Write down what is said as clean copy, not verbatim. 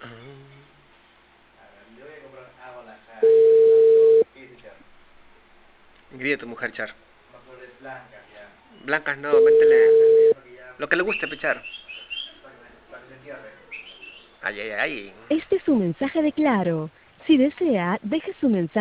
Yo voy a comprar agua a la Char. ¿Qué dice Char? Grita tu mujer, Char. Más flores blancas ya. Blancas no, métele Blancas, pidiendo que ya. lo que le guste, pechar. Para que se entierre. Ay, ay, ay. Este es un mensaje de Claro. Si desea, deje su mensaje.